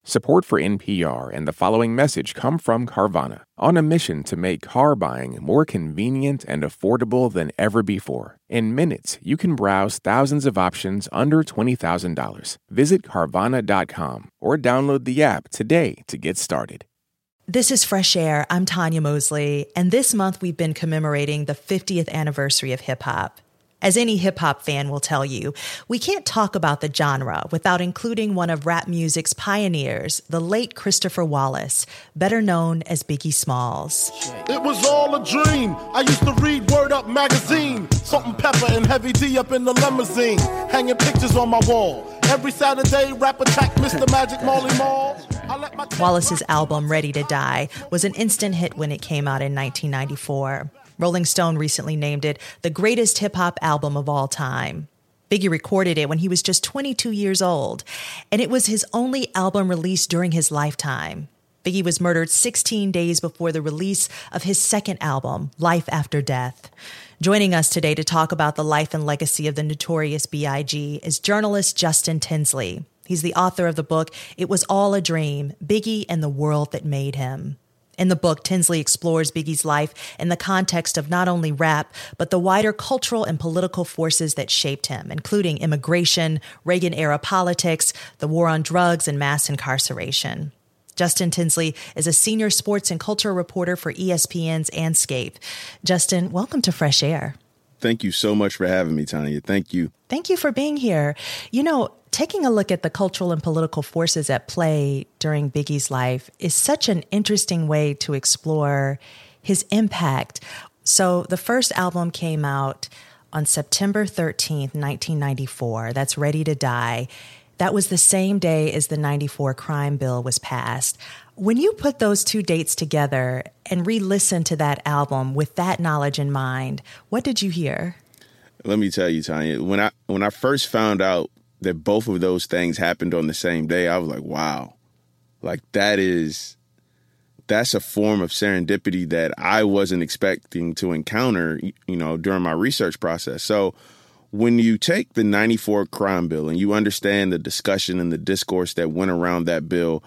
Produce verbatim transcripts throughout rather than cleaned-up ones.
Support for N P R and the following message come from Carvana, on a mission to make car buying more convenient and affordable than ever before. In minutes, you can browse thousands of options under twenty thousand dollars. Visit Carvana dot com or download the app today to get started. This is Fresh Air. I'm Tanya Mosley, and this month we've been commemorating the fiftieth anniversary of hip-hop. As any hip-hop fan will tell you, we can't talk about the genre without including one of rap music's pioneers, the late Christopher Wallace, better known as Biggie Smalls. It was all a dream. I used to read Word Up magazine. Salt-N-Pepa and Heavy D up in the limousine, hanging pictures on my wall. Every Saturday, Rap Attack, Mister Magic, Marley Marl. Wallace's album, Ready to Die, was an instant hit when it came out in nineteen ninety-four. Rolling Stone recently named it the greatest hip-hop album of all time. Biggie recorded it when he was just twenty-two years old, and it was his only album released during his lifetime. Biggie was murdered sixteen days before the release of his second album, Life After Death. Joining us today to talk about the life and legacy of the Notorious B I G is journalist Justin Tinsley. He's the author of the book, It Was All a Dream, Biggie and the World That Made Him. In the book, Tinsley explores Biggie's life in the context of not only rap, but the wider cultural and political forces that shaped him, including immigration, Reagan-era politics, the war on drugs, and mass incarceration. Justin Tinsley is a senior sports and culture reporter for E S P N's Andscape. Justin, welcome to Fresh Air. Thank you so much for having me, Tanya. Thank you. Thank you for being here. You know, taking a look at the cultural and political forces at play during Biggie's life is such an interesting way to explore his impact. So the first album came out on September thirteenth, nineteen ninety-four. That's Ready to Die. That was the same day as the ninety-four crime bill was passed. When you put those two dates together and re-listen to that album with that knowledge in mind, what did you hear? Let me tell you, Tanya, when I when I first found out that both of those things happened on the same day, I was like, wow, like that is, that's a form of serendipity that I wasn't expecting to encounter, you know, during my research process. So when you take the ninety-four crime bill and you understand the discussion and the discourse that went around that bill,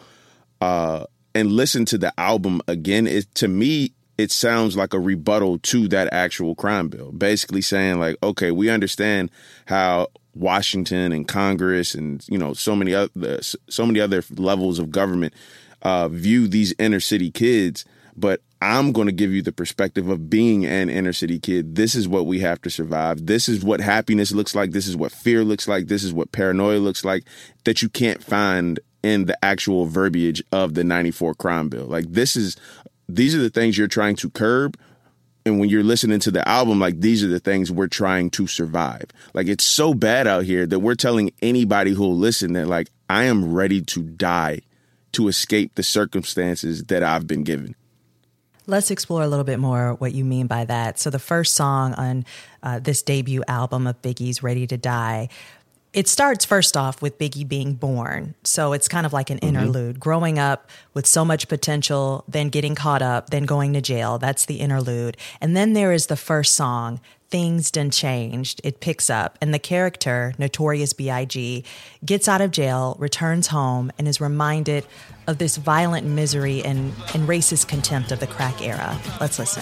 uh, and listen to the album again, it, to me, it sounds like a rebuttal to that actual crime bill, basically saying like, okay, we understand how Washington and Congress and, you know, so many other so many other levels of government uh, view these inner city kids. But I'm going to give you the perspective of being an inner city kid. This is what we have to survive. This is what happiness looks like. This is what fear looks like. This is what paranoia looks like, that you can't find in the actual verbiage of the ninety-four crime bill. Like this is these are the things you're trying to curb. And when you're listening to the album, like these are the things we're trying to survive. Like it's so bad out here that we're telling anybody who'll listen that like I am ready to die to escape the circumstances that I've been given. Let's explore a little bit more what you mean by that. So the first song on uh, this debut album of Biggie's, Ready to Die, it starts first off with Biggie being born. So it's kind of like an mm-hmm. interlude, growing up with so much potential, then getting caught up, then going to jail. That's the interlude. And then there is the first song, Things Done Changed. It picks up, and the character, Notorious B I G, gets out of jail, returns home, and is reminded of this violent misery and, and racist contempt of the crack era. Let's listen.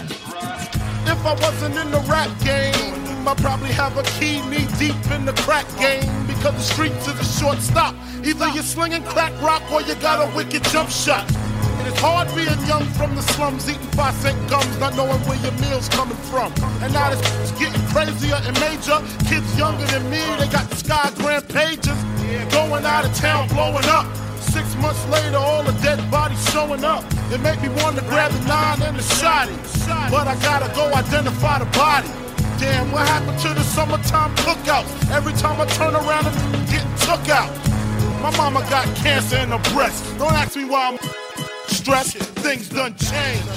If I wasn't in the rap game, I probably have a key knee deep in the crack game, because the streets is a short stop. Either you're slinging crack rock or you got a wicked jump shot. And it's hard being young from the slums, eating five cent gums, not knowing where your meal's coming from. And now it's getting crazier and major. Kids younger than me, they got the Sky Grand pages, going out of town, blowing up. Six months later, all the dead bodies showing up. It make me want to grab the nine and the shotty, but I gotta go identify the body. Damn, what happened to the summertime cookouts? Every time I turn around, I'm getting took out. My mama got cancer in her breast. Don't ask me why I'm stressed. Things done changed.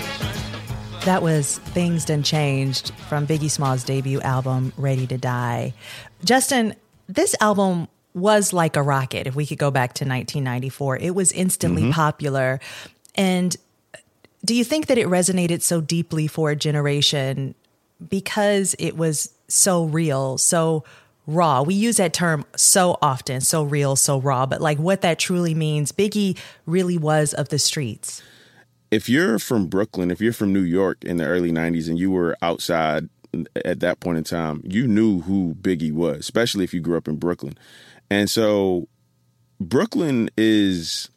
That was Things Done Changed from Biggie Smalls' debut album, Ready to Die. Justin, this album was like a rocket. If we could go back to nineteen ninety-four, it was instantly mm-hmm. popular. And do you think that it resonated so deeply for a generation because it was so real, so raw. We use that term so often, so real, so raw, but like what that truly means, Biggie really was of the streets. If you're from Brooklyn, if you're from New York in the early nineties and you were outside at that point in time, you knew who Biggie was, especially if you grew up in Brooklyn. And so Brooklyn is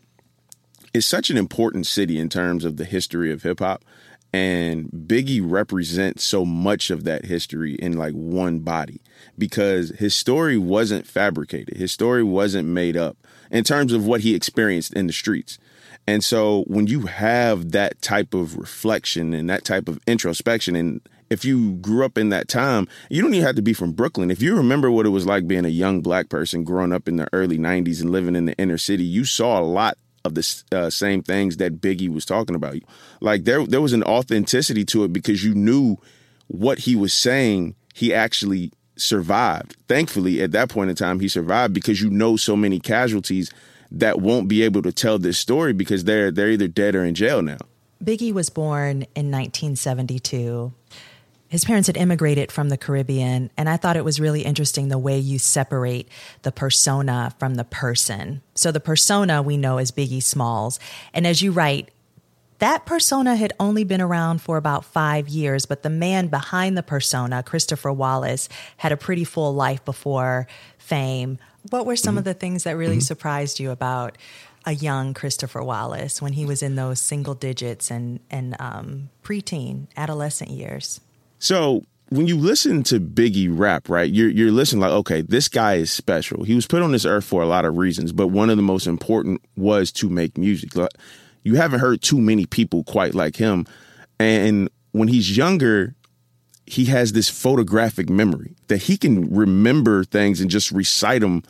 is such an important city in terms of the history of hip hop. And Biggie represents so much of that history in like one body, because his story wasn't fabricated. His story wasn't made up in terms of what he experienced in the streets. And so when you have that type of reflection and that type of introspection, and if you grew up in that time, you don't even have to be from Brooklyn. If you remember what it was like being a young black person growing up in the early nineties and living in the inner city, you saw a lot of the uh, same things that Biggie was talking about. Like there, there was an authenticity to it because you knew what he was saying. He actually survived. Thankfully, at that point in time, he survived because you know so many casualties that won't be able to tell this story because they're they're either dead or in jail now. Biggie was born in nineteen seventy-two. His parents had immigrated from the Caribbean, and I thought it was really interesting the way you separate the persona from the person. So the persona we know is Biggie Smalls. And as you write, that persona had only been around for about five years, but the man behind the persona, Christopher Wallace, had a pretty full life before fame. What were some mm-hmm. of the things that really mm-hmm. surprised you about a young Christopher Wallace when he was in those single digits and, and um, preteen, adolescent years? So when you listen to Biggie rap, right, you're, you're listening like, okay, this guy is special. He was put on this earth for a lot of reasons, but one of the most important was to make music. You haven't heard too many people quite like him. And when he's younger, he has this photographic memory that he can remember things and just recite them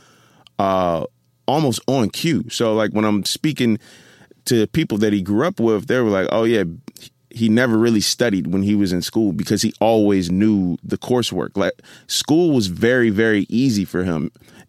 uh, almost on cue. So like when I'm speaking to people that he grew up with, they were like, oh, yeah, he never really studied when he was in school because he always knew the coursework. Like school was very, very easy for him.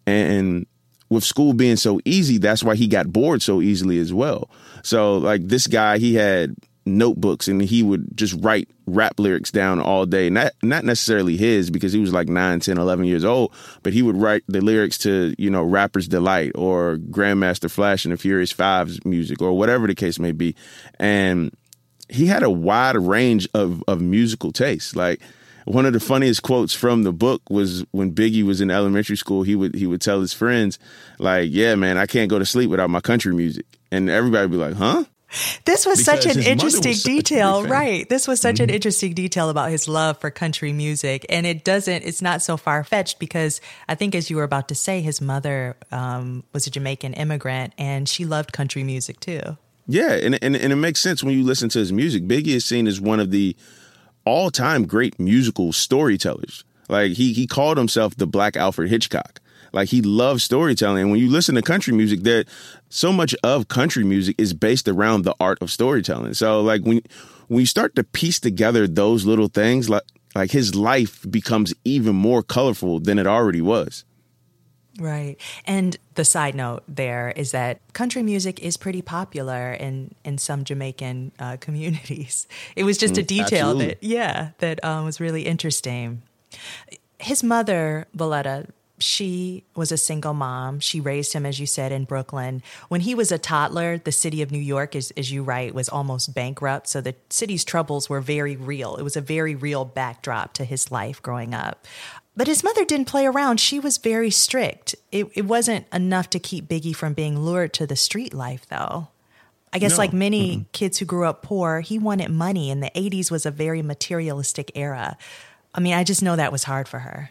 And with school being so easy, that's why he got bored so easily as well. So like this guy, he had notebooks and he would just write rap lyrics down all day. Not not necessarily his because he was like nine, ten, eleven years old, but he would write the lyrics to, you know, Rapper's Delight or Grandmaster Flash and the Furious Five's music or whatever the case may be. And he had a wide range of, of musical tastes. Like one of the funniest quotes from the book was when Biggie was in elementary school, he would he would tell his friends, like, yeah, man, I can't go to sleep without my country music. And everybody would be like, huh? This was Because such an his interesting mother was such a detail, big fan. right? This was such Mhm. an interesting detail about his love for country music. And it doesn't, it's not so far fetched because I think as you were about to say, his mother um, was a Jamaican immigrant and she loved country music too. Yeah, and, and and it makes sense when you listen to his music. Biggie is seen as one of the all-time great musical storytellers. Like he he called himself the Black Alfred Hitchcock. Like he loves storytelling. And when you listen to country music, there so much of country music is based around the art of storytelling. So like when when you start to piece together those little things, like like his life becomes even more colorful than it already was. Right. And the side note there is that country music is pretty popular in, in some Jamaican uh, communities. It was just Mm, a detail absolutely. that, yeah, that um, was really interesting. His mother, Voletta, she was a single mom. She raised him, as you said, in Brooklyn. When he was a toddler, the city of New York, as, as you write, was almost bankrupt. So the city's troubles were very real. It was a very real backdrop to his life growing up. But his mother didn't play around. She was very strict. It, it wasn't enough to keep Biggie from being lured to the street life, though. I guess No. like many Mm-mm. kids who grew up poor, he wanted money, and the eighties was a very materialistic era. I mean, I just know that was hard for her.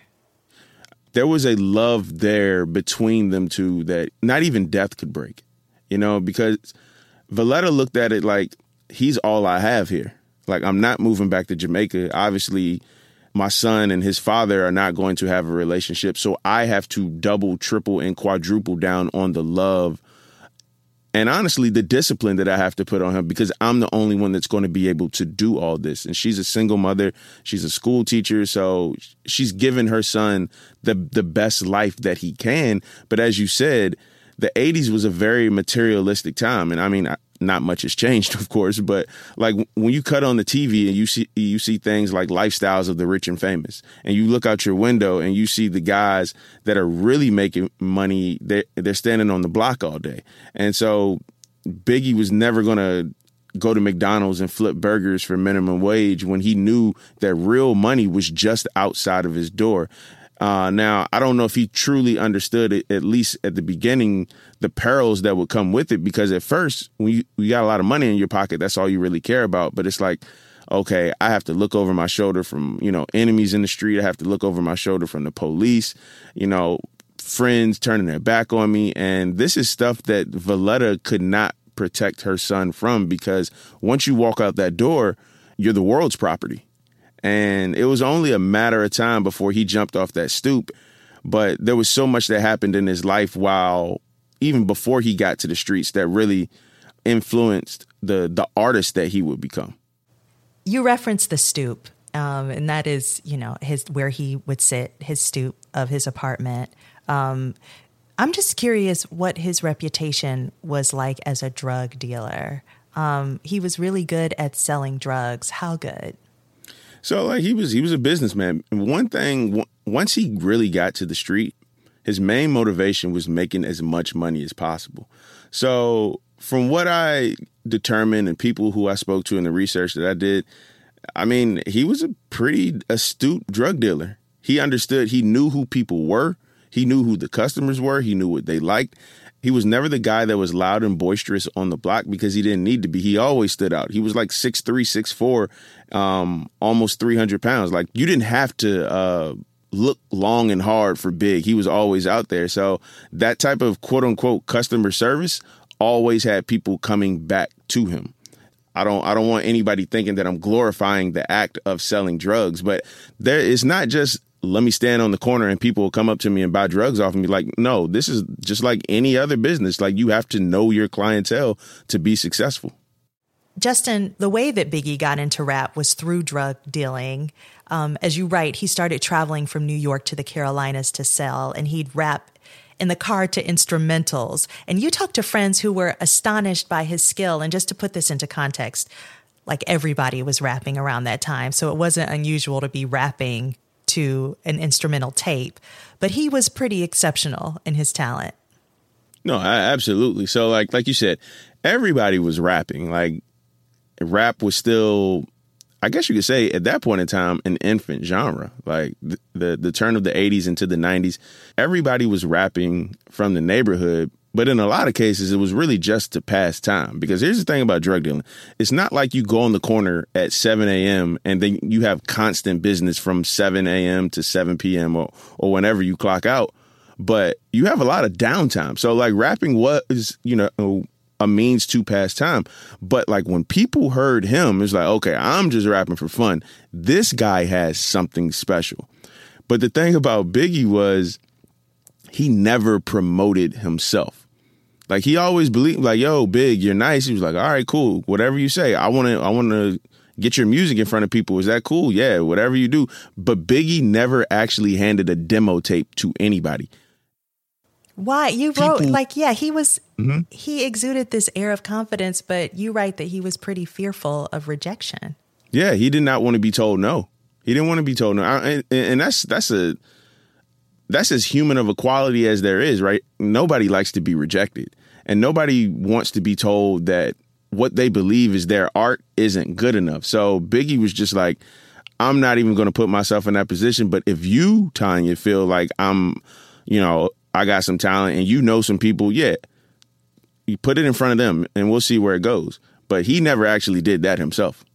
There was a love there between them two that not even death could break, you know, because Voletta looked at it like he's all I have here. Like I'm not moving back to Jamaica. Obviously, my son and his father are not going to have a relationship. So I have to double, triple, and quadruple down on the love and honestly, the discipline that I have to put on him because I'm the only one that's going to be able to do all this. And she's a single mother. She's a school teacher. So she's given her son the the best life that he can. But as you said, the eighties was a very materialistic time. And I mean, not much has changed, of course. But like when you cut on the T V and you see you see things like Lifestyles of the Rich and Famous, and you look out your window and you see the guys that are really making money, they're, they're standing on the block all day. And so Biggie was never going to go to McDonald's and flip burgers for minimum wage when he knew that real money was just outside of his door. Uh, now, I don't know if he truly understood it, at least at the beginning, the perils that would come with it, because at first, when you, you got a lot of money in your pocket, that's all you really care about. But it's like, okay, I have to look over my shoulder from, you know, enemies in the street. I have to look over my shoulder from the police, you know, friends turning their back on me. And this is stuff that Valletta could not protect her son from, because once you walk out that door, you're the world's property. And it was only a matter of time before he jumped off that stoop. But there was so much that happened in his life while even before he got to the streets that really influenced the the artist that he would become. You referenced the stoop, um, and that is, you know, his where he would sit, his stoop of his apartment. Um, I'm just curious what his reputation was like as a drug dealer. Um, he was really good at selling drugs. How good? So like he was he was a businessman. One thing, w- once he really got to the street, his main motivation was making as much money as possible. So from what I determined and people who I spoke to in the research that I did, I mean, he was a pretty astute drug dealer. He understood, he knew who people were. He knew who the customers were. He knew what they liked. He was never the guy that was loud and boisterous on the block because he didn't need to be. He always stood out. He was like six three, six four, um, almost three hundred pounds. Like you didn't have to uh, look long and hard for Big. He was always out there. So that type of quote unquote customer service always had people coming back to him. I don't I don't want anybody thinking that I'm glorifying the act of selling drugs, but there is not just let me stand on the corner and people will come up to me and buy drugs off me. Like, no, this is just like any other business. Like you have to know your clientele to be successful. Justin, the way that Biggie got into rap was through drug dealing. Um, as you write, he started traveling from New York to the Carolinas to sell, and he'd rap in the car to instrumentals. And you talked to friends who were astonished by his skill. And just to put this into context, like everybody was rapping around that time. So it wasn't unusual to be rapping to an instrumental tape, but he was pretty exceptional in his talent. No, I, absolutely. So like, like you said, everybody was rapping. Like rap was still, I guess you could say at that point in time, an infant genre. Like the, the, the turn of the eighties into the nineties, everybody was rapping from the neighborhood. But in a lot of cases, it was really just to pass time. Because here's the thing about drug dealing. It's not like you go on the corner at seven a.m. and then you have constant business from seven a.m. to seven p.m. or, or whenever you clock out. But you have a lot of downtime. So like rapping was, you know, a means to pass time. But like when people heard him, it's like, okay, I'm just rapping for fun. This guy has something special. But the thing about Biggie was he never promoted himself. Like he always believed, like, yo, Big, you're nice. He was like, all right, cool. Whatever you say. I want to I want to get your music in front of people. Is that cool? Yeah, whatever you do. But Biggie never actually handed a demo tape to anybody. Why? You wrote people, like, yeah, he was mm-hmm. he exuded this air of confidence, but you write that he was pretty fearful of rejection. Yeah, he did not want to be told no. He didn't want to be told no. And, and that's that's a that's as human of a quality as there is, right? Nobody likes to be rejected. And nobody wants to be told that what they believe is their art isn't good enough. So Biggie was just like, I'm not even going to put myself in that position. But if you, Tanya, feel like I'm, you know, I got some talent and you know some people, yeah, you put it in front of them and we'll see where it goes. But he never actually did that himself.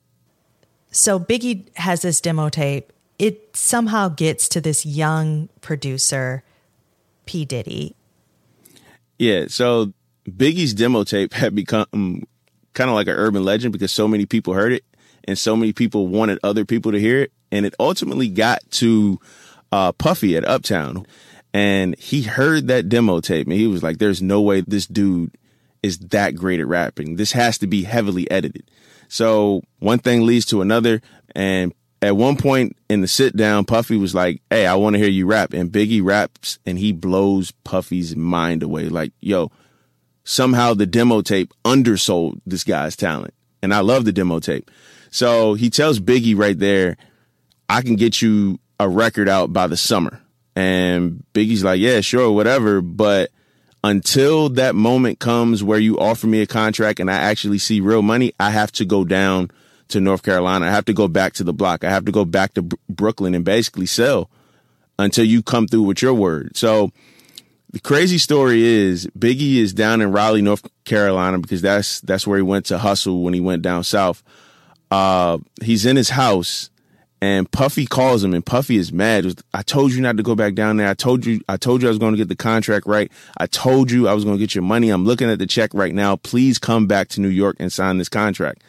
So Biggie has this demo tape. It somehow gets to this young producer, P. Diddy. Yeah, so Biggie's demo tape had become kind of like an urban legend because so many people heard it and so many people wanted other people to hear it. And it ultimately got to uh, Puffy at Uptown. And he heard that demo tape and he was like, there's no way this dude is that great at rapping. This has to be heavily edited. So one thing leads to another. And at one point in the sit down, Puffy was like, hey, I want to hear you rap. And Biggie raps and he blows Puffy's mind away. Like, yo, somehow the demo tape undersold this guy's talent. And I love the demo tape. So he tells Biggie right there, I can get you a record out by the summer. And Biggie's like, yeah, sure, whatever. But until that moment comes where you offer me a contract and I actually see real money, I have to go down to North Carolina. I have to go back to the block. I have to go back to B- Brooklyn and basically sell until you come through with your word. So the crazy story is Biggie is down in Raleigh, North Carolina, because that's that's where he went to hustle when he went down south. Uh, he's in his house and Puffy calls him, and Puffy is mad. I told you not to go back down there. I told you, I told you I was going to get the contract right. I told you I was going to get your money. I'm looking at the check right now. Please come back to New York and sign this contract.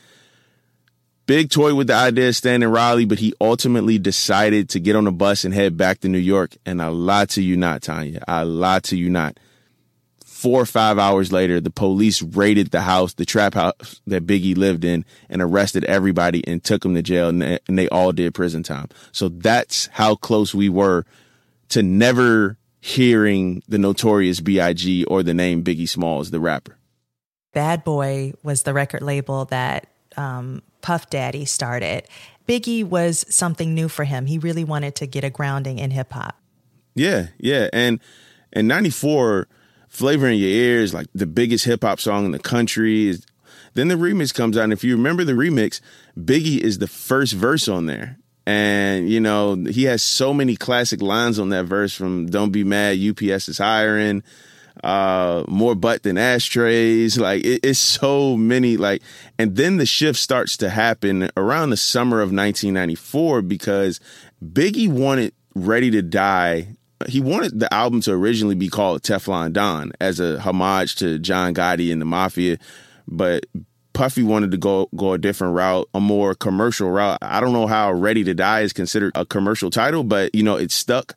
Big toyed with the idea of staying in Raleigh, but he ultimately decided to get on a bus and head back to New York. And I lied to you not, Tanya. I lied to you not. Four or five hours later, the police raided the house, the trap house that Biggie lived in, and arrested everybody and took him to jail, and they, and they all did prison time. So that's how close we were to never hearing the Notorious B I G or the name Biggie Smalls, the rapper. Bad Boy was the record label that um, Puff Daddy started. Biggie was something new for him. He really wanted to get a grounding in hip hop. Yeah, yeah. And in ninety-four, Flavor in Your Ear is like the biggest hip hop song in the country. Then the remix comes out. And if you remember the remix, Biggie is the first verse on there. And, you know, he has so many classic lines on that verse, from Don't Be Mad, U P S is hiring, uh, more butt than ashtrays. Like it, it's so many, like, and then the shift starts to happen around the summer of nineteen ninety-four, because Biggie wanted Ready to Die. He wanted the album to originally be called Teflon Don as a homage to John Gotti and the Mafia, but Puffy wanted to go go a different route, a more commercial route. I don't know how Ready to Die is considered a commercial title, but, you know, it stuck.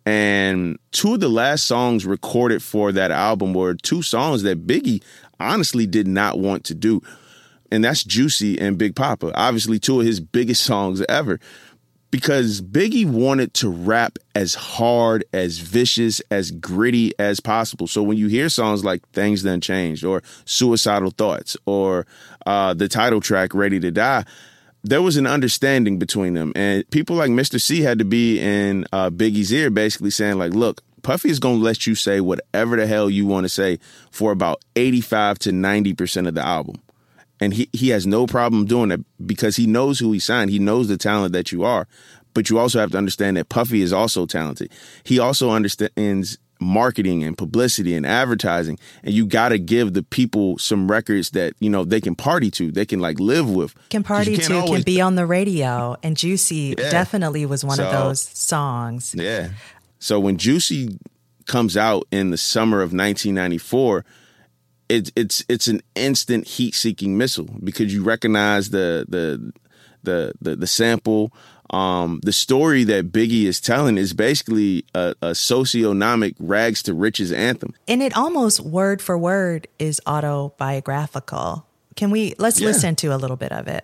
And two of the last songs recorded for that album were two songs that Biggie honestly did not want to do. And that's Juicy and Big Papa, obviously two of his biggest songs ever. Because Biggie wanted to rap as hard, as vicious, as gritty as possible. So when you hear songs like Things Done Changed or Suicidal Thoughts or uh, the title track Ready to Die, there was an understanding between them. And people like Mister C had to be in uh, Biggie's ear, basically saying like, look, Puffy is going to let you say whatever the hell you want to say for about eighty-five to ninety percent of the album. And he, he has no problem doing it because he knows who he signed. He knows the talent that you are. But you also have to understand that Puffy is also talented. He also understands marketing and publicity and advertising. And you got to give the people some records that, you know, they can party to, they can like live with. Can party to, always... can be on the radio. And Juicy yeah. definitely was one so, of those songs. Yeah. So when Juicy comes out in the summer of nineteen ninety-four, It's it's it's an instant heat-seeking missile because you recognize the the the the, the sample. Um, the story that Biggie is telling is basically a, a socioeconomic rags to riches anthem, and it almost word for word is autobiographical. Can we let's yeah. listen to a little bit of it?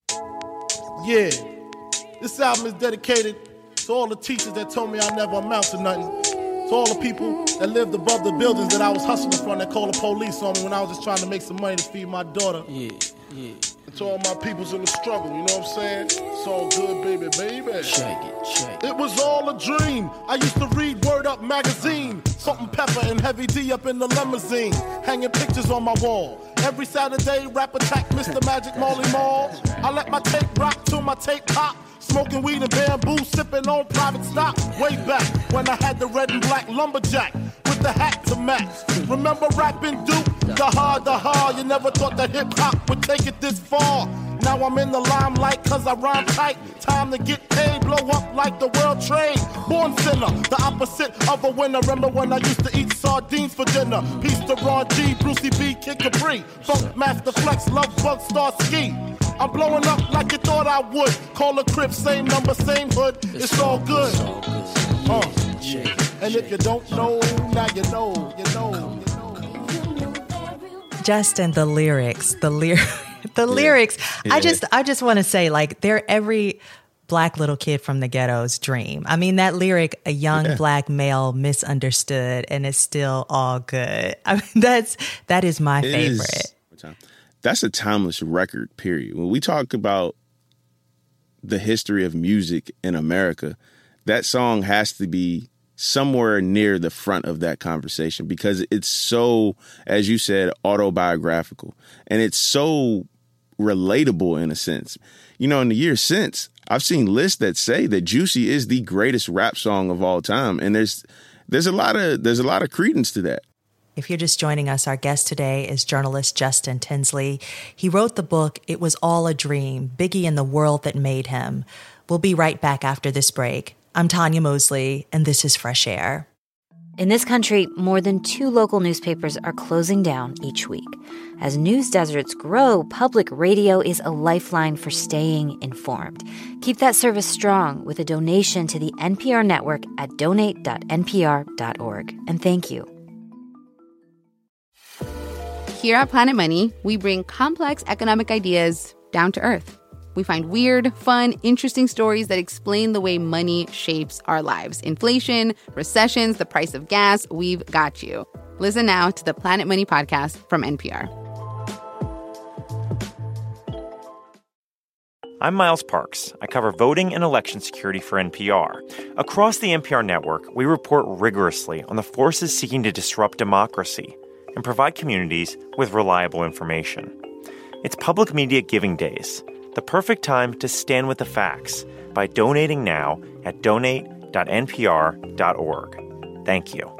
Yeah, this album is dedicated to all the teachers that told me I never amount to nothing. To all the people that lived above the buildings that I was hustling from, that called the police on me when I was just trying to make some money to feed my daughter. Yeah, yeah. And to all my peoples in the struggle, you know what I'm saying? It's all good, baby, baby. Shake it, shake it. It was all a dream. I used to read Word Up magazine. Salt and Pepper and Heavy D up in the limousine. Hanging pictures on my wall. Every Saturday, rap attack Mister Magic Marley Marl. I let my tape rock till my tape pop. Smoking weed and bamboo, sipping on private stock. Way back when I had the red and black lumberjack with the hat to match. Remember rapping Duke? The hard, the hard. You never thought that hip hop would take it this far. Now I'm in the limelight cause I rhyme tight. Time to get paid, blow up like the world trade. Born sinner, the opposite of a winner. Remember when I used to eat sardines for dinner? Peace to Ron G, Brucey B, Kid Capri. Funk Master Flex, Love Bug, Star Ski. I'm blowing up like you thought I would. Call a crib, same number, same hood. It's all good. Uh, and if you don't know, now you know, you know, you know. Justin, the lyrics, the lyrics. The lyrics, yeah. I just I just want to say, like, they're every black little kid from the ghetto's dream. I mean, that lyric, a young yeah. black male misunderstood, and it's still all good. I mean, that's, that is my it favorite. Is, that's a timeless record, period. When we talk about the history of music in America, that song has to be somewhere near the front of that conversation because it's so, as you said, autobiographical. And it's so relatable in a sense. You know, in the years since, I've seen lists that say that Juicy is the greatest rap song of all time. And there's there's a lot of there's a lot of credence to that. If you're just joining us, our guest today is journalist Justin Tinsley. He wrote the book, It Was All a Dream, Biggie and the World That Made Him. We'll be right back after this break. I'm Tanya Mosley, and this is Fresh Air. In this country, more than two local newspapers are closing down each week. As news deserts grow, public radio is a lifeline for staying informed. Keep that service strong with a donation to the N P R network at donate dot n p r dot org. And thank you. Here at Planet Money, we bring complex economic ideas down to earth. We find weird, fun, interesting stories that explain the way money shapes our lives. Inflation, recessions, the price of gas, we've got you. Listen now to the Planet Money podcast from N P R. I'm Miles Parks. I cover voting and election security for N P R. Across the N P R network, we report rigorously on the forces seeking to disrupt democracy and provide communities with reliable information. It's Public Media Giving Days, the perfect time to stand with the facts by donating now at donate dot n p r dot org. Thank you.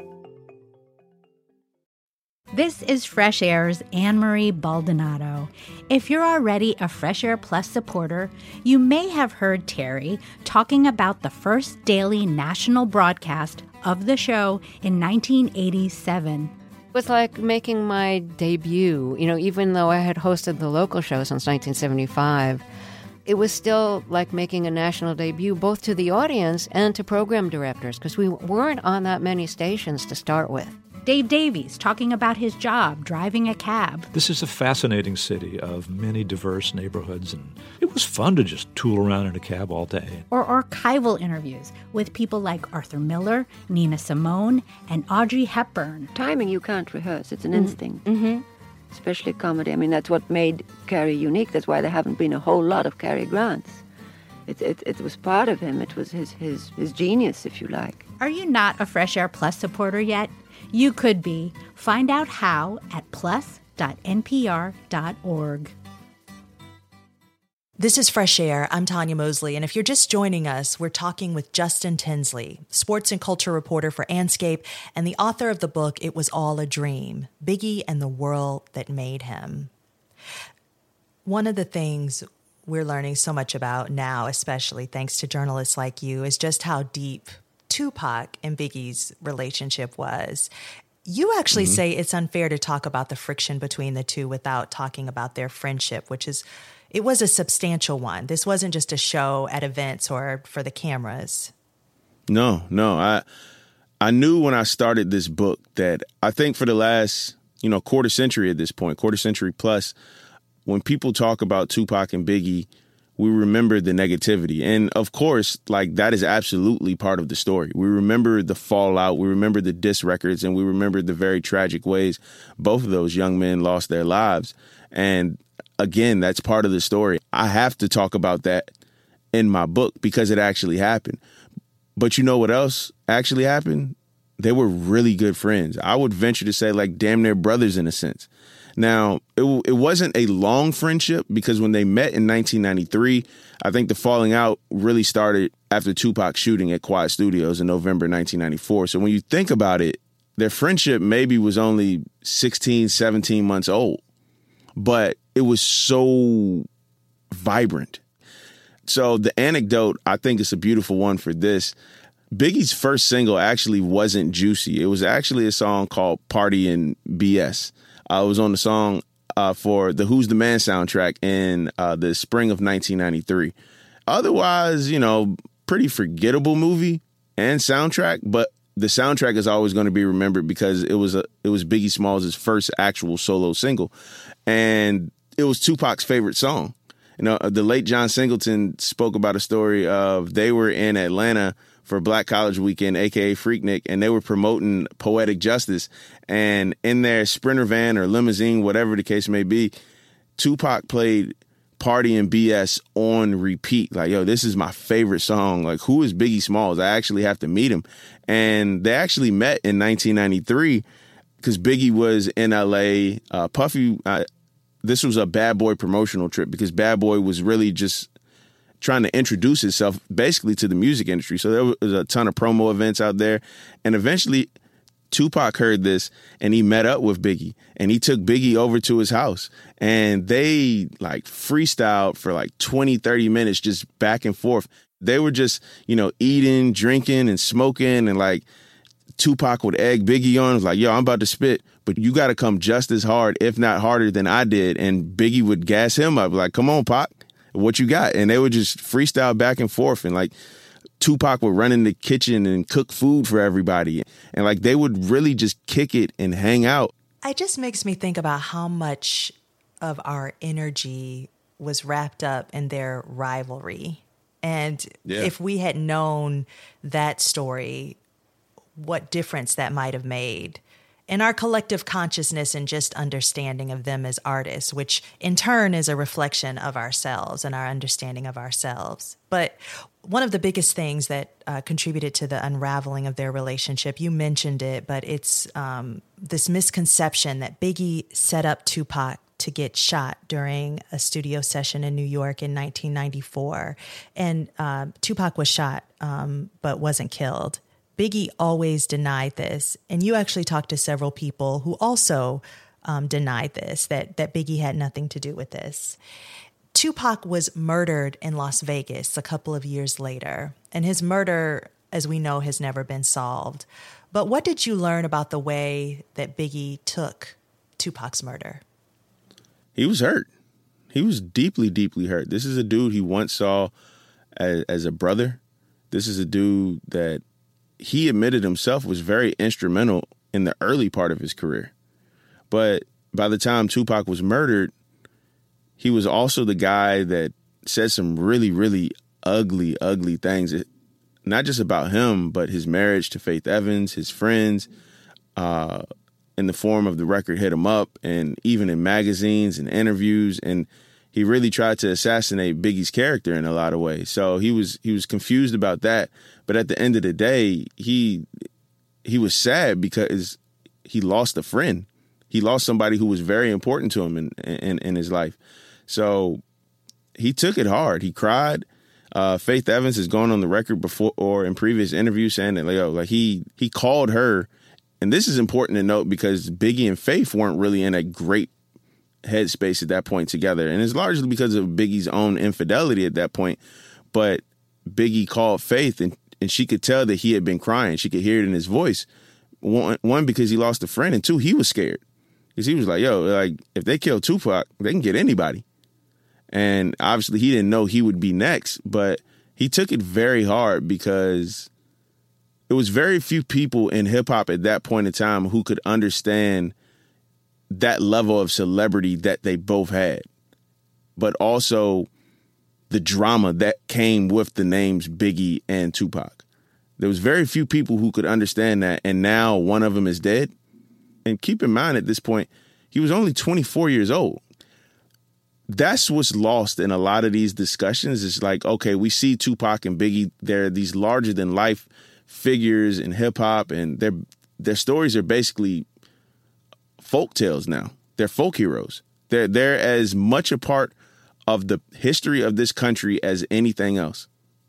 This is Fresh Air's Anne-Marie Baldonado. If you're already a Fresh Air Plus supporter, you may have heard Terry talking about the first daily national broadcast of the show in nineteen eighty-seven. It was like making my debut. You know, even though I had hosted the local show since nineteen seventy-five, it was still like making a national debut, both to the audience and to program directors, because we weren't on that many stations to start with. Dave Davies talking about his job driving a cab. This is a fascinating city of many diverse neighborhoods, and it was fun to just tool around in a cab all day. Or archival interviews with people like Arthur Miller, Nina Simone, and Audrey Hepburn. Timing you can't rehearse. It's an Mm. instinct. Mm-hmm. Especially comedy. I mean, that's what made Cary unique. That's why there haven't been a whole lot of Cary Grants. It, it, it was part of him. It was his, his, his genius, if you like. Are you not a Fresh Air Plus supporter yet? You could be. Find out how at plus dot n p r dot org. This is Fresh Air. I'm Tanya Mosley, and if you're just joining us, we're talking with Justin Tinsley, sports and culture reporter for Anscape and the author of the book, It Was All a Dream, Biggie and the World That Made Him. One of the things we're learning so much about now, especially thanks to journalists like you, is just how deep Tupac and Biggie's relationship was. You actually mm-hmm. say it's unfair to talk about the friction between the two without talking about their friendship, which is, it was a substantial one. This wasn't just a show at events or for the cameras. No, no. I I knew when I started this book that I think for the last, you know, quarter century at this point, quarter century plus, when people talk about Tupac and Biggie, we remember the negativity. And of course, like that is absolutely part of the story. We remember the fallout. We remember the diss records, and we remember the very tragic ways both of those young men lost their lives. And again, that's part of the story. I have to talk about that in my book because it actually happened. But you know what else actually happened? They were really good friends. I would venture to say like damn near brothers in a sense. Now, it, it wasn't a long friendship because when they met in nineteen ninety-three, I think the falling out really started after Tupac's shooting at Quiet Studios in November nineteen ninety-four. So when you think about it, their friendship maybe was only sixteen, seventeen months old, but it was so vibrant. So the anecdote, I think it's a beautiful one for this. Biggie's first single actually wasn't Juicy. It was actually a song called Party and B S. I was on the song uh, for the Who's the Man soundtrack in uh, the spring of nineteen ninety-three. Otherwise, you know, pretty forgettable movie and soundtrack, but the soundtrack is always going to be remembered because it was a it was Biggie Smalls' first actual solo single, and it was Tupac's favorite song. You know, the late John Singleton spoke about a story of they were in Atlanta for Black College Weekend, a k a. Freaknik, and they were promoting Poetic Justice. And in their Sprinter van or limousine, whatever the case may be, Tupac played Party and B S on repeat. Like, yo, this is my favorite song. Like, who is Biggie Smalls? I actually have to meet him. And they actually met in nineteen ninety-three because Biggie was in L A. Uh, Puffy, uh, this was a Bad Boy promotional trip because Bad Boy was really just trying to introduce himself basically to the music industry. So there was a ton of promo events out there. And eventually Tupac heard this and he met up with Biggie and he took Biggie over to his house and they like freestyled for like twenty, thirty minutes, just back and forth. They were just, you know, eating, drinking and smoking, and like Tupac would egg Biggie on. It was like, yo, I'm about to spit, but you got to come just as hard, if not harder than I did. And Biggie would gas him up like, come on, Pac, what you got? And they would just freestyle back and forth. And like Tupac would run in the kitchen and cook food for everybody. And like they would really just kick it and hang out. It just makes me think about how much of our energy was wrapped up in their rivalry. And yeah. if we had known that story, what difference that might have made in our collective consciousness and just understanding of them as artists, which in turn is a reflection of ourselves and our understanding of ourselves. But one of the biggest things that uh, contributed to the unraveling of their relationship, you mentioned it, but it's um, this misconception that Biggie set up Tupac to get shot during a studio session in New York in nineteen ninety-four. And uh, Tupac was shot, um, but wasn't killed. Biggie always denied this. And you actually talked to several people who also um, denied this, that, that Biggie had nothing to do with this. Tupac was murdered in Las Vegas a couple of years later, and his murder, as we know, has never been solved. But what did you learn about the way that Biggie took Tupac's murder? He was hurt. He was deeply, deeply hurt. This is a dude he once saw as, as a brother. This is a dude that he admitted himself was very instrumental in the early part of his career. But by the time Tupac was murdered, he was also the guy that said some really, really ugly, ugly things, not just about him, but his marriage to Faith Evans, his friends, uh, in the form of the record Hit 'Em Up, and even in magazines and interviews. And he really tried to assassinate Biggie's character in a lot of ways. So he was he was confused about that. But at the end of the day, he he was sad because he lost a friend. He lost somebody who was very important to him in in, in his life. So he took it hard. He cried. Uh, Faith Evans has gone on the record before or in previous interviews saying that, Leo, like he he called her. And this is important to note because Biggie and Faith weren't really in a great headspace at that point together. And it's largely because of Biggie's own infidelity at that point. But Biggie called Faith and, and she could tell that he had been crying. She could hear it in his voice. One, one because he lost a friend, and two, he was scared. Because he was like, yo, like if they kill Tupac, they can get anybody. And obviously he didn't know he would be next, but he took it very hard because there was very few people in hip hop at that point in time who could understand that level of celebrity that they both had, but also the drama that came with the names Biggie and Tupac. There was very few people who could understand that. And now one of them is dead. And keep in mind at this point, he was only twenty-four years old. That's what's lost in a lot of these discussions. It's like, okay, we see Tupac and Biggie. They're these larger than life figures in hip hop, and their their stories are basically folk tales now. They're folk heroes. They're they're as much a part of the history of this country as anything else.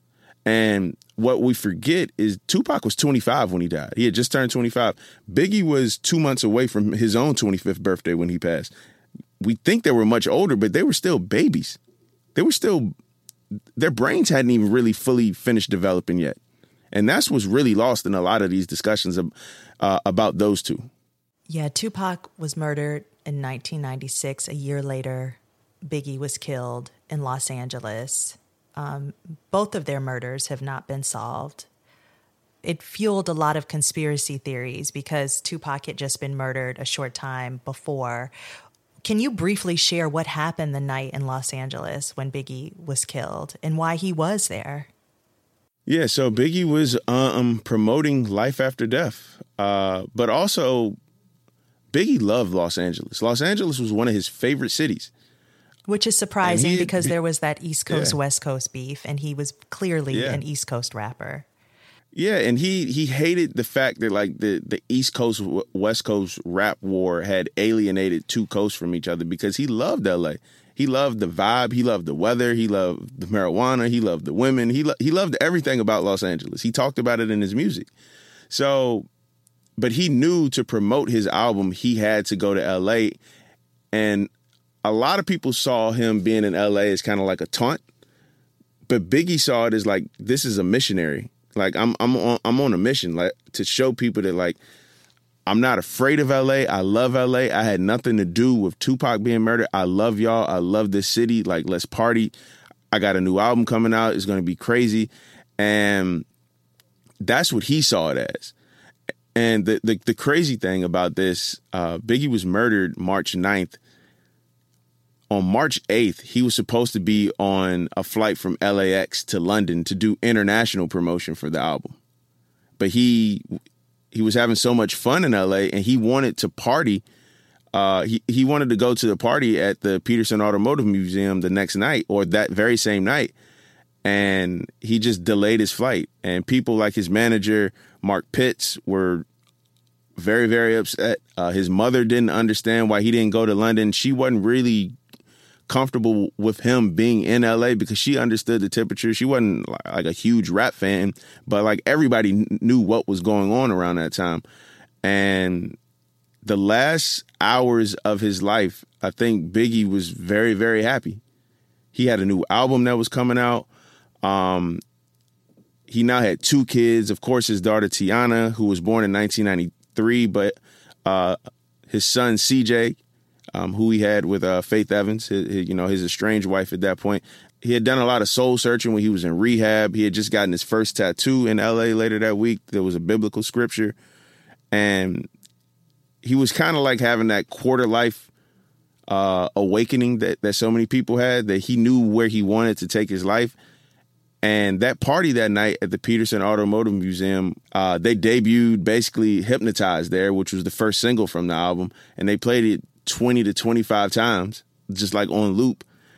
And what we forget is Tupac was twenty-five when he died. He had just turned twenty-five. Biggie was two months away from his own twenty-fifth birthday when he passed. We think they were much older, but they were still babies. They were still, their brains hadn't even really fully finished developing yet. And that's what's really lost in a lot of these discussions of, uh, about those two. Yeah, Tupac was murdered in nineteen ninety-six. A year later, Biggie was killed in Los Angeles. Um, both of their murders have not been solved. It fueled a lot of conspiracy theories because Tupac had just been murdered a short time before. Can you briefly share what happened the night in Los Angeles when Biggie was killed and why he was there? Yeah, so Biggie was um, promoting life after death. Uh, but also, Biggie loved Los Angeles. Los Angeles was one of his favorite cities. Which is surprising he, because there was that East Coast, yeah. West Coast beef, and he was clearly yeah. an East Coast rapper. Yeah, and he he hated the fact that like the, the East Coast, West Coast rap war had alienated two coasts from each other because he loved L A. He loved the vibe. He loved the weather. He loved the marijuana. He loved the women. He lo- he loved everything about Los Angeles. He talked about it in his music. So, but he knew to promote his album, he had to go to L A. And a lot of people saw him being in L A as kind of like a taunt. But Biggie saw it as like, this is a missionary. Like, I'm I'm on, I'm on a mission, like, to show people that, like, I'm not afraid of L A. I love L A. I had nothing to do with Tupac being murdered. I love y'all. I love this city. Like, let's party. I got a new album coming out. It's going to be crazy. And that's what he saw it as. And the the, the crazy thing about this, uh, Biggie was murdered March ninth. On March eighth, he was supposed to be on a flight from L A X to London to do international promotion for the album. But he he was having so much fun in L A and he wanted to party. Uh, he, he wanted to go to the party at the Peterson Automotive Museum the next night or that very same night. And he just delayed his flight. And people like his manager, Mark Pitts, were very, very upset. Uh, his mother didn't understand why he didn't go to London. She wasn't really comfortable with him being in L A because she understood the temperature. She wasn't like a huge rap fan, but like everybody knew what was going on around that time. And the last hours of his life, I think Biggie was very, very happy. He had a new album that was coming out. Um, he now had two kids. Of course, his daughter Tiana, who was born in nineteen ninety-three, but uh, his son C J, Um, who he had with uh, Faith Evans, his, his, you know, his estranged wife at that point. He had done a lot of soul searching when he was in rehab. He had just gotten his first tattoo in L A later that week. There was a biblical scripture. And he was kind of like having that quarter life uh, awakening that, that so many people had, that he knew where he wanted to take his life. And that party that night at the Peterson Automotive Museum, uh, they debuted basically Hypnotized there, which was the first single from the album. And they played it twenty to twenty-five times, just like on loop.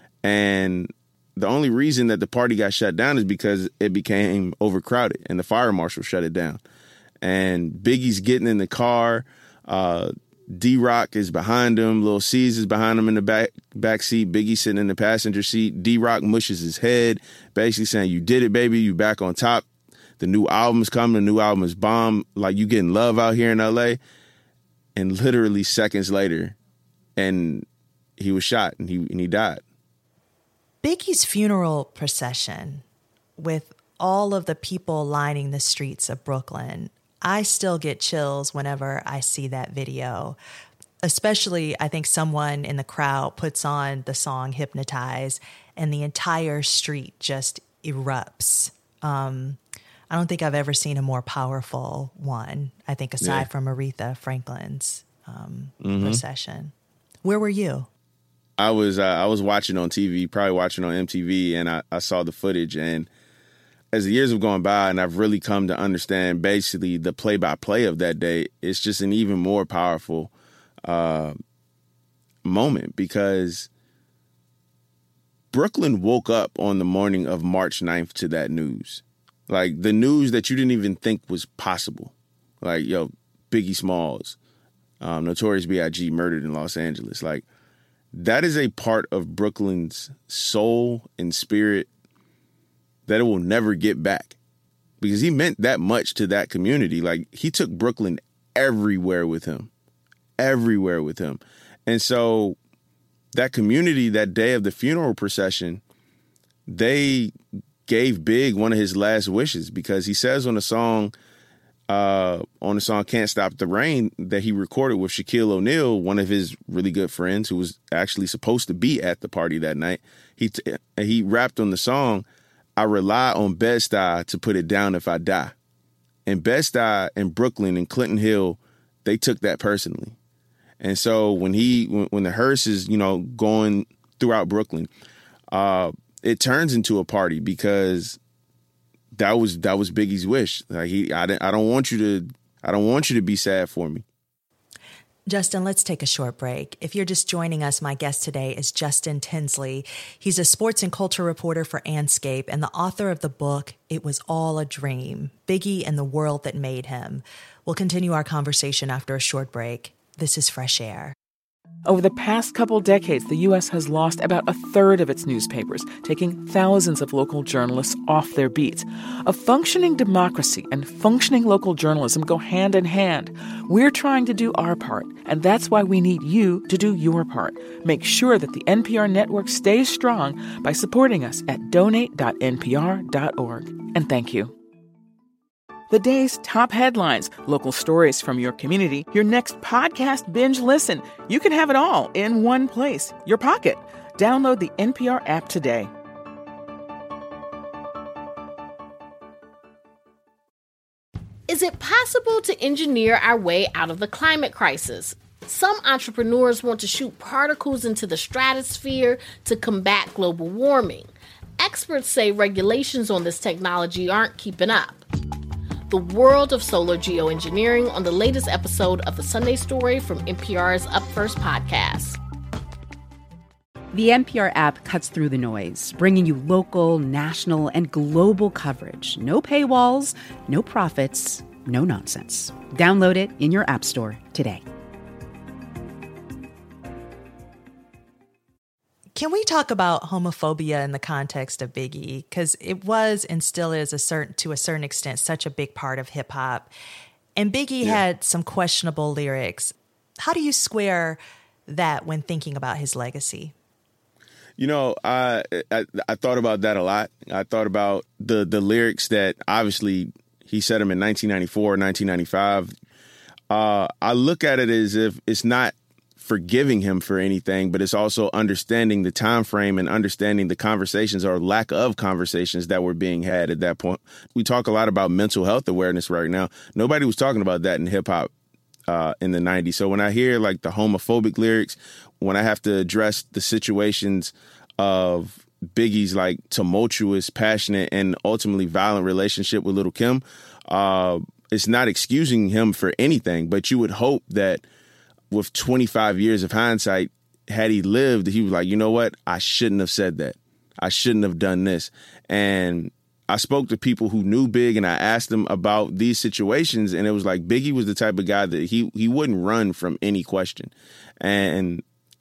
And the only reason that the party got shut down is because it became overcrowded and the fire marshal shut it down. And Biggie's getting in the car. Uh, D-Rock is behind him. Lil C's is behind him in the back back seat. Biggie sitting in the passenger seat. D-Rock mushes his head, basically saying, you did it, baby. You back on top. The new album's coming. The new album is bomb. Like, you getting love out here in L A. And literally seconds later, and he was shot and he and he died. Biggie's funeral procession, with all of the people lining the streets of Brooklyn, I still get chills whenever I see that video. Especially, I think someone in the crowd puts on the song Hypnotize and the entire street just erupts. Um, I don't think I've ever seen a more powerful one, I think, aside yeah. from Aretha Franklin's um, mm-hmm. procession. Where were you? I was uh, I was watching on T V, probably watching on M T V, and I, I saw the footage. And as the years have gone by, and I've really come to understand basically the play-by-play of that day, it's just an even more powerful uh, moment, because Brooklyn woke up on the morning of March ninth to that news. Like, the news that you didn't even think was possible. Like, yo, Biggie Smalls, um, Notorious B I G murdered in Los Angeles. Like, that is a part of Brooklyn's soul and spirit that it will never get back, because he meant that much to that community. Like, he took Brooklyn everywhere with him, everywhere with him. And so that community, that day of the funeral procession, they gave Big one of his last wishes, because he says on the song, uh, on the song Can't Stop the Rain, that he recorded with Shaquille O'Neal, one of his really good friends who was actually supposed to be at the party that night. He t- he rapped on the song, I rely on Bed-Stuy to put it down if I die. And Bed-Stuy and Brooklyn and Clinton Hill, they took that personally. And so when he when, when the hearse is, you know, going throughout Brooklyn, uh, it turns into a party because that was that was Biggie's wish. Like he, I, I don't want you to, I don't want you to be sad for me. Justin, let's take a short break. If you're just joining us, my guest today is Justin Tinsley. He's a sports and culture reporter for Andscape and the author of the book, It Was All a Dream, Biggie and the World That Made Him. We'll continue our conversation after a short break. This is Fresh Air. Over the past couple decades, the U S has lost about a third of its newspapers, taking thousands of local journalists off their beats. A functioning democracy and functioning local journalism go hand in hand. We're trying to do our part, and that's why we need you to do your part. Make sure that the N P R network stays strong by supporting us at donate dot n p r dot org. And thank you. The day's top headlines, local stories from your community, your next podcast binge listen. You can have it all in one place, your pocket. Download the N P R app today. Is it possible to engineer our way out of the climate crisis? Some entrepreneurs want to shoot particles into the stratosphere to combat global warming. Experts say regulations on this technology aren't keeping up. The world of solar geoengineering on the latest episode of The Sunday Story from N P R's Up First podcast. The N P R app cuts through the noise, bringing you local, national, and global coverage. No paywalls, no profits, no nonsense. Download it in your app store today. Can we talk about homophobia in the context of Biggie? Because it was and still is a certain, to a certain extent, such a big part of hip hop. And Biggie yeah. had some questionable lyrics. How do you square that when thinking about his legacy? You know, I, I I thought about that a lot. I thought about the the lyrics that obviously he said them in nineteen ninety-four, nineteen ninety-five. Uh, I look at it as if it's not forgiving him for anything, but it's also understanding the time frame and understanding the conversations or lack of conversations that were being had at that point. We talk a lot about mental health awareness right now. Nobody was talking about that in hip hop uh, in the nineties. So when I hear like the homophobic lyrics, when I have to address the situations of Biggie's like tumultuous, passionate, and ultimately violent relationship with Lil' Kim, uh, it's not excusing him for anything, but you would hope that with twenty-five years of hindsight, had he lived, he was like, you know what? I shouldn't have said that. I shouldn't have done this. And I spoke to people who knew Big and I asked them about these situations. And it was like Biggie was the type of guy that he he wouldn't run from any question. And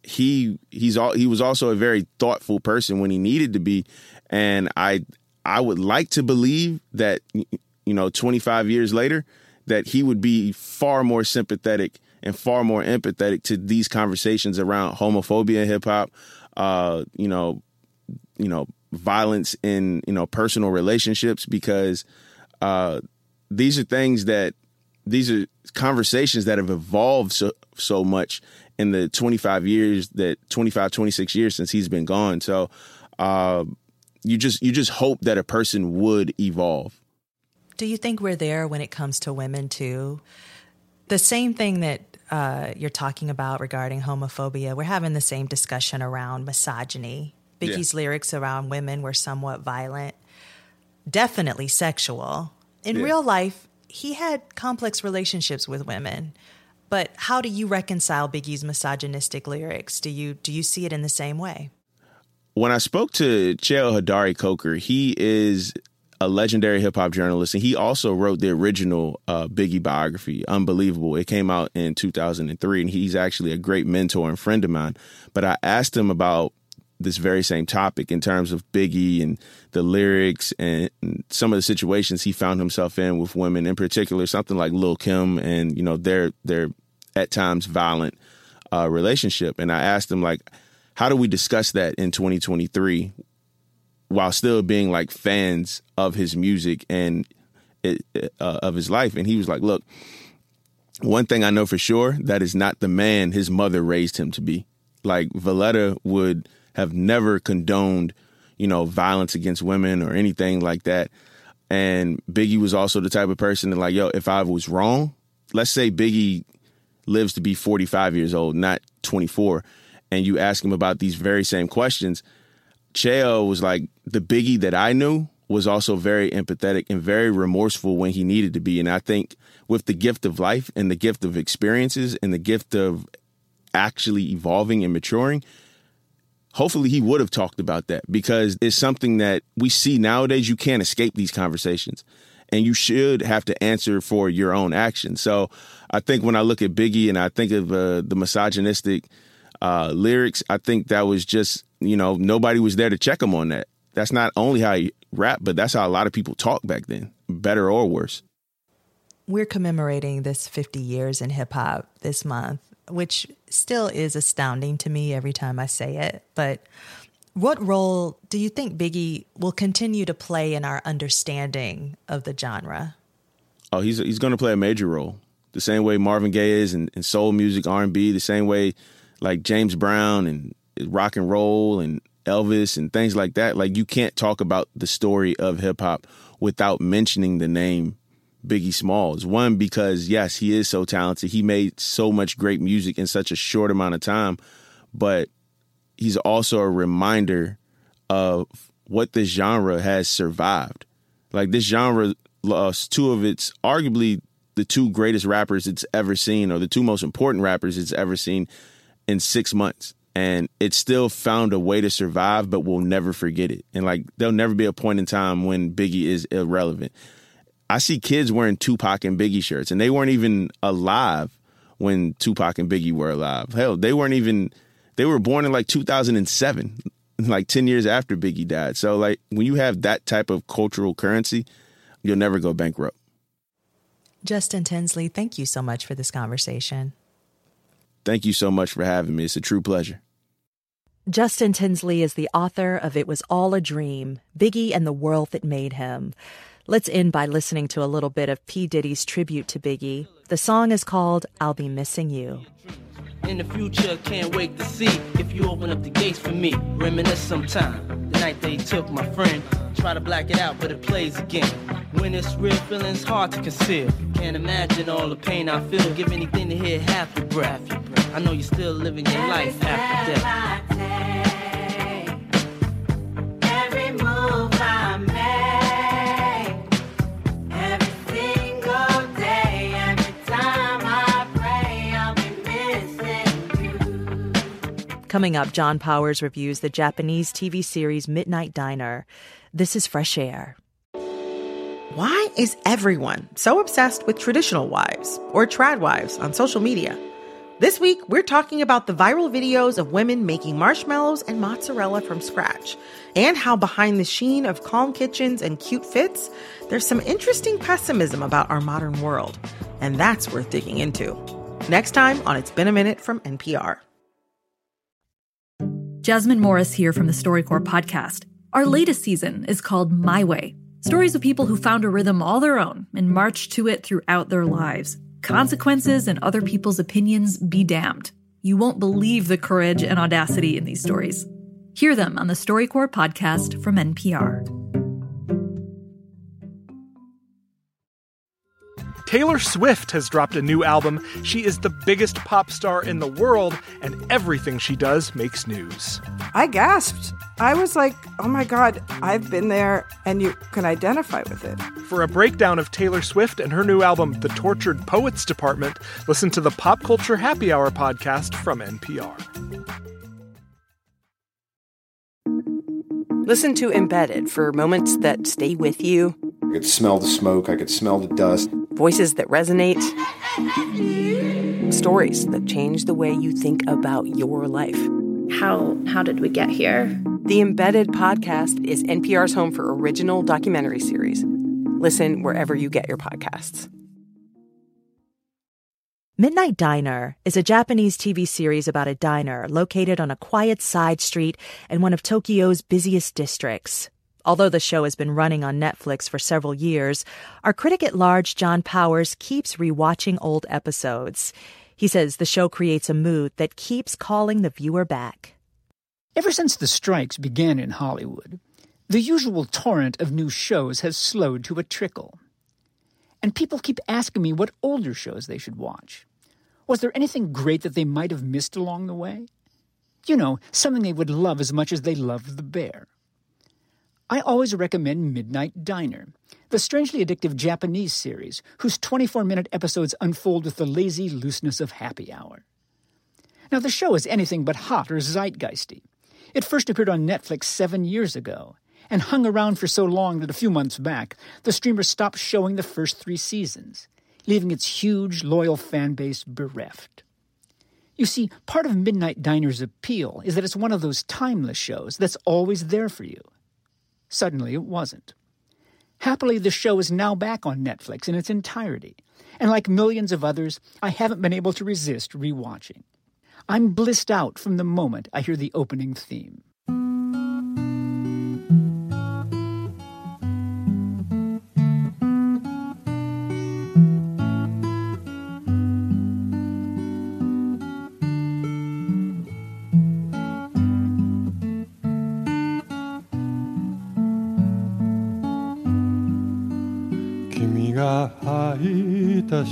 he he's all, he was also a very thoughtful person when he needed to be. And I I would like to believe that, you know, twenty-five years later, that he would be far more sympathetic and far more empathetic to these conversations around homophobia in hip hop, uh, you know, you know, violence in, you know, personal relationships, because uh, these are things that these are conversations that have evolved so, so much in the twenty-five years that twenty-five, twenty-six years since he's been gone. So uh, you just you just hope that a person would evolve. Do you think we're there when it comes to women, too? The same thing that uh, you're talking about regarding homophobia, we're having the same discussion around misogyny. Biggie's yeah. lyrics around women were somewhat violent, definitely sexual. In yeah. real life, he had complex relationships with women. But how do you reconcile Biggie's misogynistic lyrics? Do you do you see it in the same way? When I spoke to Cheo Hodari Coker, he is a legendary hip hop journalist, and he also wrote the original uh, Biggie biography, Unbelievable. It came out in two thousand three, and he's actually a great mentor and friend of mine. But I asked him about this very same topic in terms of Biggie and the lyrics and, and some of the situations he found himself in with women, in particular, something like Lil' Kim and, you know, their their at times violent uh, relationship. And I asked him, like, how do we discuss that in twenty twenty-three while still being like fans of his music and it, uh, of his life? And he was like, look, one thing I know for sure, that is not the man his mother raised him to be. Like, Valletta would have never condoned, you know, violence against women or anything like that. And Biggie was also the type of person that, like, yo, if I was wrong, let's say Biggie, lives to be forty-five years old, not twenty-four, and you ask him about these very same questions, Cheo was like, the Biggie that I knew was also very empathetic and very remorseful when he needed to be. And I think with the gift of life and the gift of experiences and the gift of actually evolving and maturing, hopefully he would have talked about that, because it's something that we see nowadays. You can't escape these conversations, and you should have to answer for your own actions. So I think when I look at Biggie and I think of uh, the misogynistic uh, lyrics, I think that was just, you know, nobody was there to check him on that. That's not only how he rap, but that's how a lot of people talk back then, better or worse. We're commemorating this fifty years in hip hop this month, which still is astounding to me every time I say it. But what role do you think Biggie will continue to play in our understanding of the genre? Oh, he's he's going to play a major role. The same way Marvin Gaye is in, in soul music, R and B, the same way like James Brown and rock and roll and Elvis and things like that. Like, you can't talk about the story of hip hop without mentioning the name Biggie Smalls. One, because yes, he is so talented. He made so much great music in such a short amount of time, but he's also a reminder of what this genre has survived. Like, this genre lost two of its, arguably the two greatest rappers it's ever seen, or the two most important rappers it's ever seen, in six months. And it still found a way to survive, but we'll never forget it. And like, there'll never be a point in time when Biggie is irrelevant. I see kids wearing Tupac and Biggie shirts, and they weren't even alive when Tupac and Biggie were alive. Hell, they weren't even, they were born in like two thousand seven, like ten years after Biggie died. So like, when you have that type of cultural currency, you'll never go bankrupt. Justin Tinsley, thank you so much for this conversation. Thank you so much for having me. It's a true pleasure. Justin Tinsley is the author of It Was All a Dream, Biggie and the World That Made Him. Let's end by listening to a little bit of P. Diddy's tribute to Biggie. The song is called I'll Be Missing You. In the future, can't wait to see if you open up the gates for me. Reminisce sometime. The night they took my friend. Try to black it out, but it plays again. When it's real, feeling's hard to conceal. Can't imagine all the pain I feel. Give anything to hear half your breath. I know you're still living your life after death. Every move I make, every single day, every time I pray, I'll be missing you. Coming up, John Powers reviews the Japanese T V series Midnight Diner. This is Fresh Air. Why is everyone so obsessed with traditional wives or trad wives on social media? This week, we're talking about the viral videos of women making marshmallows and mozzarella from scratch, and how behind the sheen of calm kitchens and cute fits, there's some interesting pessimism about our modern world. And that's worth digging into. Next time on It's Been a Minute from N P R. Jasmine Morris here from the StoryCorps podcast. Our latest season is called My Way. Stories of people who found a rhythm all their own and marched to it throughout their lives. Consequences and other people's opinions be damned. You won't believe the courage and audacity in these stories. Hear them on the StoryCorps podcast from N P R. Taylor Swift has dropped a new album. She is the biggest pop star in the world, and everything she does makes news. I gasped. I was like, oh my God, I've been there, and you can identify with it. For a breakdown of Taylor Swift and her new album, The Tortured Poets Department, listen to the Pop Culture Happy Hour podcast from N P R. Listen to Embedded for moments that stay with you. I could smell the smoke. I could smell the dust. Voices that resonate. Stories that change the way you think about your life. How how did we get here? The Embedded podcast is N P R's home for original documentary series. Listen wherever you get your podcasts. Midnight Diner is a Japanese T V series about a diner located on a quiet side street in one of Tokyo's busiest districts. Although the show has been running on Netflix for several years, our critic at large, John Powers, keeps rewatching old episodes. He says the show creates a mood that keeps calling the viewer back. Ever since the strikes began in Hollywood, the usual torrent of new shows has slowed to a trickle. And people keep asking me what older shows they should watch. Was there anything great that they might have missed along the way? You know, something they would love as much as they loved the bear. I always recommend Midnight Diner, the strangely addictive Japanese series whose twenty-four minute episodes unfold with the lazy looseness of Happy Hour. Now, the show is anything but hot or zeitgeisty. It first appeared on Netflix seven years ago and hung around for so long that a few months back, the streamer stopped showing the first three seasons, leaving its huge, loyal fan base bereft. You see, part of Midnight Diner's appeal is that it's one of those timeless shows that's always there for you. Suddenly, it wasn't. Happily, the show is now back on Netflix in its entirety, and like millions of others, I haven't been able to resist rewatching. I'm blissed out from the moment I hear the opening theme. Kimi ga haita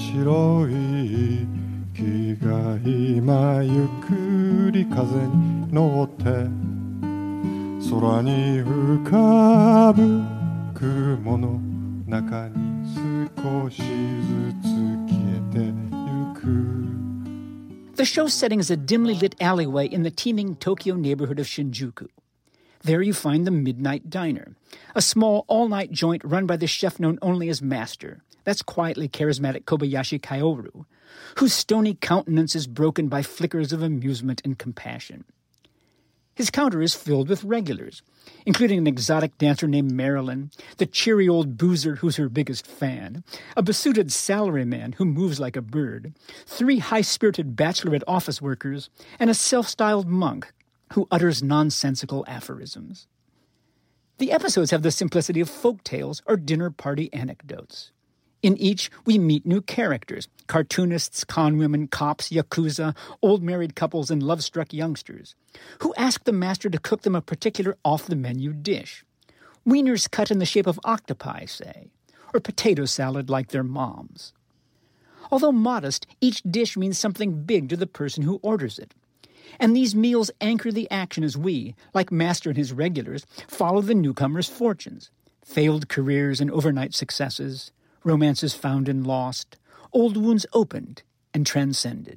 shiroi木が今ゆっくり風に乗って空に浮かぶ雲の中に少しずつ消えてゆく The show's setting is a dimly lit alleyway in the teeming Tokyo neighborhood of Shinjuku. There you find the Midnight Diner, a small all-night joint run by the chef known only as Master. That's quietly charismatic Kobayashi Kaoru, whose stony countenance is broken by flickers of amusement and compassion. His counter is filled with regulars, including an exotic dancer named Marilyn, the cheery old boozer who's her biggest fan, a besooted salaryman who moves like a bird, three high-spirited bachelorette office workers, and a self-styled monk who utters nonsensical aphorisms. The episodes have the simplicity of folk tales or dinner party anecdotes. In each, we meet new characters, cartoonists, conwomen, cops, yakuza, old married couples, and love-struck youngsters, who ask the master to cook them a particular off-the-menu dish. Wieners cut in the shape of octopi, say, or potato salad like their moms. Although modest, each dish means something big to the person who orders it. And these meals anchor the action as we, like Master and his regulars, follow the newcomers' fortunes, failed careers and overnight successes, romances found and lost, old wounds opened and transcended.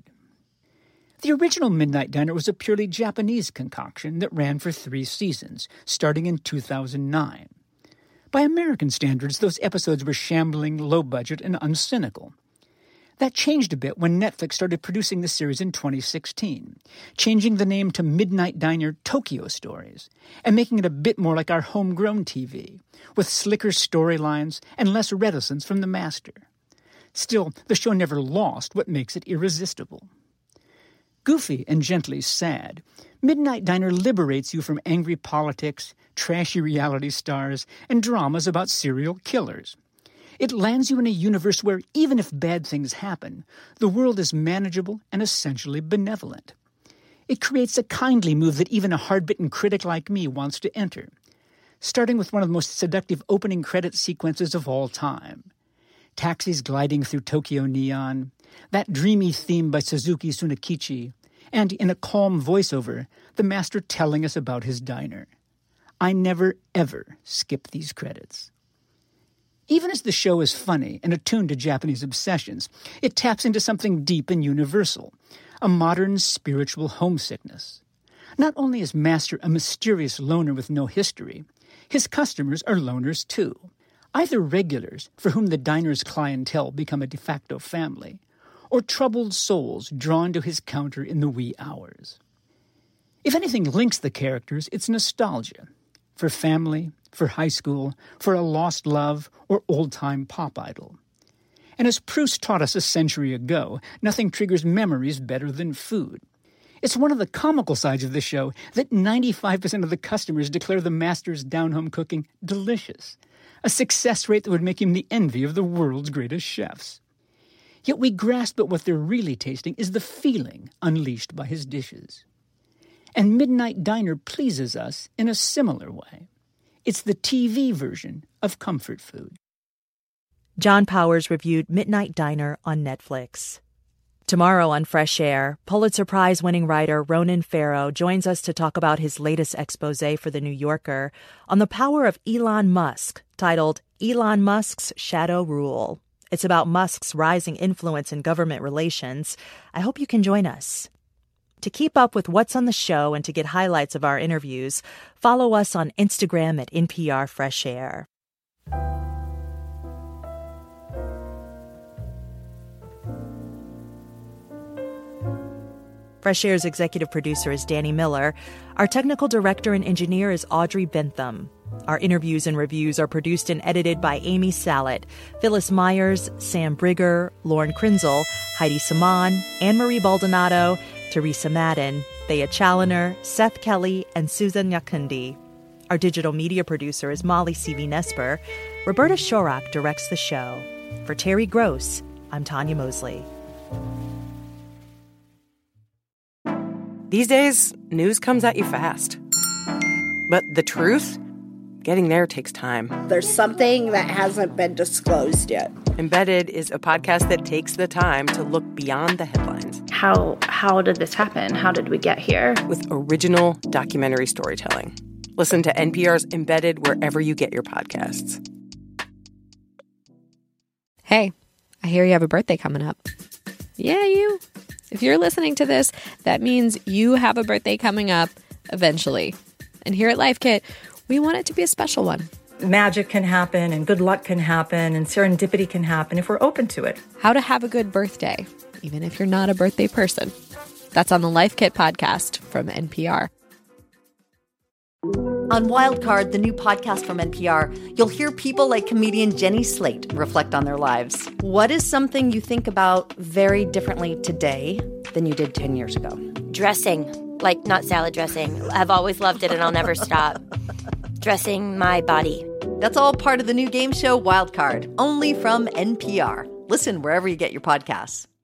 The original Midnight Diner was a purely Japanese concoction that ran for three seasons, starting in two thousand nine. By American standards, those episodes were shambling, low-budget, and uncynical. That changed a bit when Netflix started producing the series in twenty sixteen, changing the name to Midnight Diner Tokyo Stories, and making it a bit more like our homegrown T V, with slicker storylines and less reticence from the master. Still, the show never lost what makes it irresistible. Goofy and gently sad, Midnight Diner liberates you from angry politics, trashy reality stars, and dramas about serial killers. It lands you in a universe where, even if bad things happen, the world is manageable and essentially benevolent. It creates a kindly mood that even a hard-bitten critic like me wants to enter, starting with one of the most seductive opening credit sequences of all time. Taxis gliding through Tokyo neon, that dreamy theme by Suzuki Tsunekichi, and in a calm voiceover, the master telling us about his diner. I never, ever skip these credits. Even as the show is funny and attuned to Japanese obsessions, it taps into something deep and universal, a modern spiritual homesickness. Not only is Master a mysterious loner with no history, his customers are loners too, either regulars for whom the diner's clientele become a de facto family, or troubled souls drawn to his counter in the wee hours. If anything links the characters, it's nostalgia, for family, for high school, for a lost love, or old-time pop idol. And as Proust taught us a century ago, nothing triggers memories better than food. It's one of the comical sides of the show that ninety-five percent of the customers declare the master's down-home cooking delicious, a success rate that would make him the envy of the world's greatest chefs. Yet we grasp at what they're really tasting is the feeling unleashed by his dishes. And Midnight Diner pleases us in a similar way. It's the T V version of comfort food. John Powers reviewed Midnight Diner on Netflix. Tomorrow on Fresh Air, Pulitzer Prize-winning writer Ronan Farrow joins us to talk about his latest expose for The New Yorker on the power of Elon Musk, titled Elon Musk's Shadow Rule. It's about Musk's rising influence in government relations. I hope you can join us. To keep up with what's on the show and to get highlights of our interviews, follow us on Instagram at N P R Fresh Air. Fresh Air's executive producer is Danny Miller. Our technical director and engineer is Audrey Bentham. Our interviews and reviews are produced and edited by Amy Salet, Phyllis Myers, Sam Brigger, Lauren Krinzel, Heidi Saman, Anne-Marie Baldonado, Teresa Madden, Thea Challoner, Seth Kelly, and Susan Nyakundi. Our digital media producer is Molly C V. Nesper. Roberta Shorak directs the show. For Terry Gross, I'm Tanya Mosley. These days, news comes at you fast. But the truth? Getting there takes time. There's something that hasn't been disclosed yet. Embedded is a podcast that takes the time to look beyond the headlines. How how did this happen? How did we get here? With original documentary storytelling. Listen to N P R's Embedded wherever you get your podcasts. Hey, I hear you have a birthday coming up. Yeah, you. If you're listening to this, that means you have a birthday coming up eventually. And here at Life Kit, we want it to be a special one. Magic can happen and good luck can happen and serendipity can happen if we're open to it. How to have a good birthday, even if you're not a birthday person. That's on the Life Kit podcast from N P R. On Wildcard, the new podcast from N P R, you'll hear people like comedian Jenny Slate reflect on their lives. What is something you think about very differently today than you did ten years ago? Dressing, like not salad dressing. I've always loved it and I'll never stop. Dressing my body. That's all part of the new game show Wildcard, only from N P R. Listen wherever you get your podcasts.